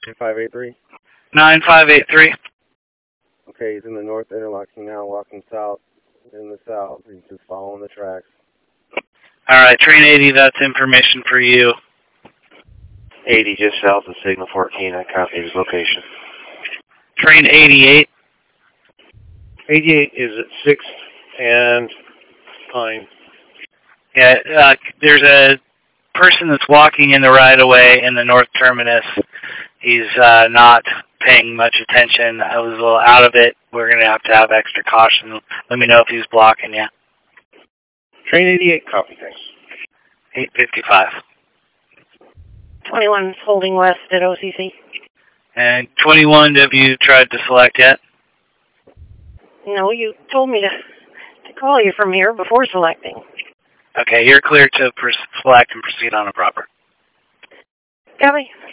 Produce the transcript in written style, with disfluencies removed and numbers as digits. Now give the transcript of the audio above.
9583? 9583. Okay, he's in the north interlocking now, walking south, in the south. He's just following the tracks. Alright, train 80, that's information for you. 80 just south of Signal 14, I copy his location. Train 88. 88 is at 6th and Pine. Yeah, there's a person that's walking in the right-of-way in the north terminus. He's not paying much attention. I was a little out of it. We're going to have extra caution. Let me know if he's blocking you. Train 88, copy, thanks. 855. 21 holding west at OCC. And 21, have you tried to select yet? No, you told me to call you from here before selecting. Okay, you're clear to select and proceed on a proper. Copy.